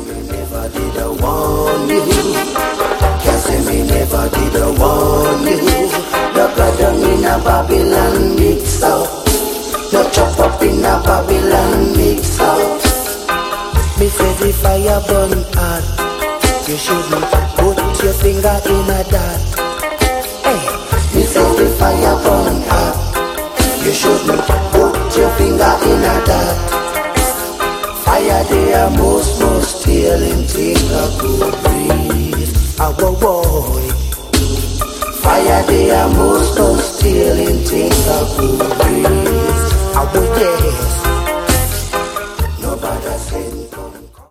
me never did I warn you. Can't say me never did I warn you. No go down in a Babylon mix up. No chop up in a Babylon mix up. Me say the fire burn hot. You shouldn't put your finger in a dot. Hey, me say the fire burn hot. You shouldn't put your finger in a dot. Fire they are most stealing thing a good breeze. Our boy. Fire they are most stealing thing a good breeze. Our yes.